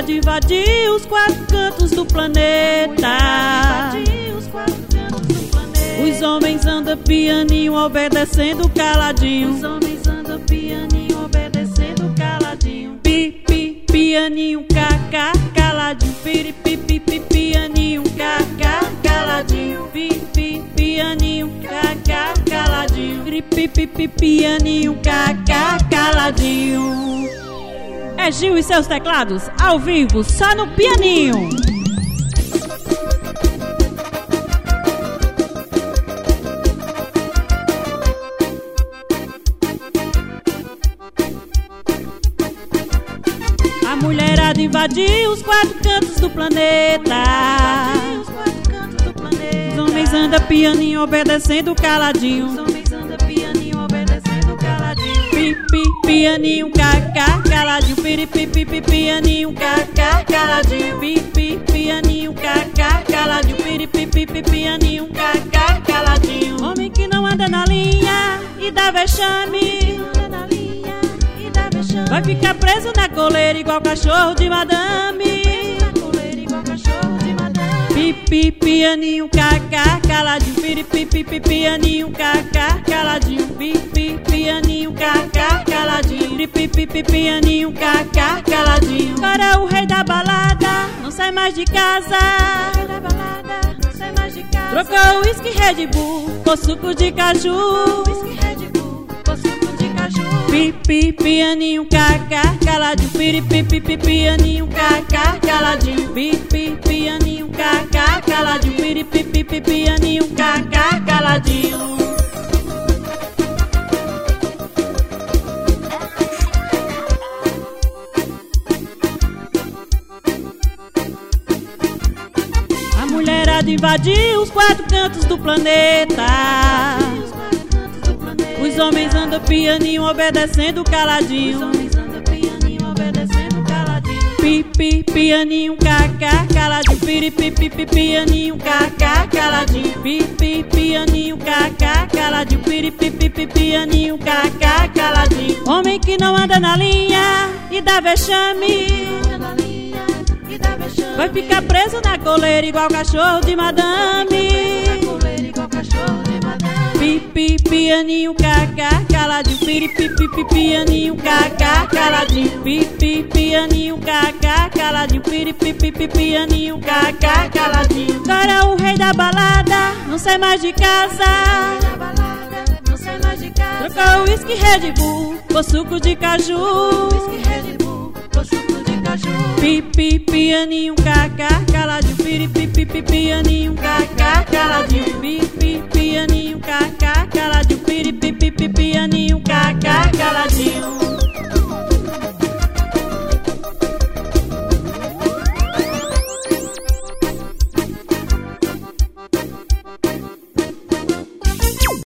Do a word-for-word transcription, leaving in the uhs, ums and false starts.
mulherada invadir os quatro cantos do planeta. Os homens andam pianinho, obedecendo caladinho. Os homens andam pianinho, obedecendo caladinho. Pi, pi, pianinho, cacá, caladinho. Piri, pi, pi, pi, pianinho, cacá, caladinho. Pi, pi, pianinho, cacá, caladinho. Piri, pi, pi, pi, pianinho, cacá, caladinho. É Gil e seus teclados, ao vivo, só no pianinho. A mulherada invadiu os quatro cantos do planeta. Os homens andam pianinho, obedecendo caladinho. Os homens andam pianinho, obedecendo caladinho. Pi, pi, pianinho, cacá, caladinho. Piri, pi, pi, pi, pianinho, cacá, caladinho. Pi, pi, pianinho, cacá, caladinho. Piri, pi, pi, pi, pianinho, cacá, caladinho. Homem que não anda na linha e dá vexame, vai ficar preso na coleira igual cachorro de madame. Pi, pi, pianinho, cacá, caladinho. Piri, pi, pi, pi, pianinho, cacá, caladinho. Pi, pi, pianinho, cacá, caladinho. Pi, pi, pi, pi, pianinho, cacá, caladinho. Agora o rei da balada não sai mais de casa. Trocou o whisky Red Bull com suco de caju. Pi, pi, pianinho, cacá, caladinho. Piri, pi, pi, pi, pianinho, cacá, caladinho. Pi, pi, pianinho, cacá, caladinho. Piri, pi, pi, pi, pianinho, cacá, caladinho. A mulherada invadiu os quatro cantos do planeta. Os homens andam pianinho, obedecendo caladinho. Os homens andam pianinho, obedecendo caladinho. Pi, pi, pianinho, cacá, caladinho. Piri, pi, pi, pi, pianinho, cacá, caladinho. Pi, pi, pianinho, cacá, caladinho. Piri, pi, pi, pi, pianinho, cacá, caladinho. Homem que não anda na linha e dá vexame, vai ficar preso na coleira igual cachorro de madame. Pi, pi, pianinho, cacá, caladinho. Piri, pi, pi, pi, pianinho, cacá, caladinho. Pi, pi, pianinho, cacá, caladinho. Piri, pi, pi, pi, pianinho, cacá, caladinho. Agora o rei da balada não sai mais de casa. Trocou o whisky Red Bull com suco de caju. Pi, pi, pianinho, cacá, caladinho. Piri, pi, pi, pi, pianinho, cacá, caladinho. Pi, pi,